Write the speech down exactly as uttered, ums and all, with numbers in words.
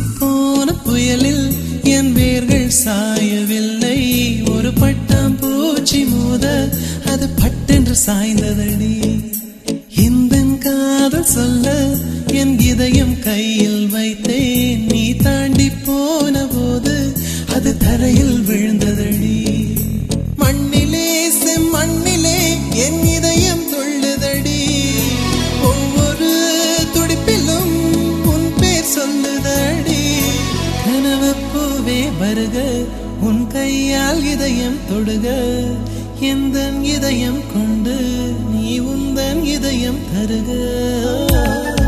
வீசிப்போன புயலில் என் வேர்கள் சாயவில்லை. ஒரு பட்டாம் பூச்சி மோத அது பட்டென்று சாய்ந்ததடி. இந்த காதல் சொல்ல என் இதயம் கையில் வைத்தேன். நீ தாண்டி போன போது அது தரையில் விழுந்ததடி. மண்ணிலே செம்மண்ணிலே என் இதயம் துள்ளுதடி. ஒவ்வொரு துடிப்பிலும் உன் பேர் சொல்லுதடி. கனவு பூவே வருக, உன் கையால் இதயம் தொடுக. எந்தன் இதயம் கொண்டு நீ உந்தன் இதயம் தருக.